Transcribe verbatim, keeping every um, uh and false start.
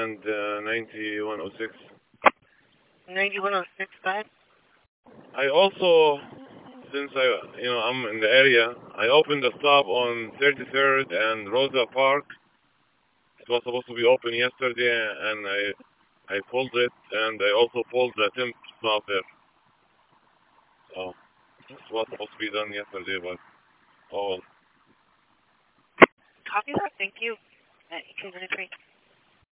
and uh, ninety-one oh six. ninety-one oh six bud? I also, since I, you know, I'm in the area, I opened a stop on thirty-third and Rosa Park. It was supposed to be open yesterday, and I, I pulled it, and I also pulled the temp stop there. So, it was supposed to be done yesterday, but, oh well. Copy that, thank you. Uh, you can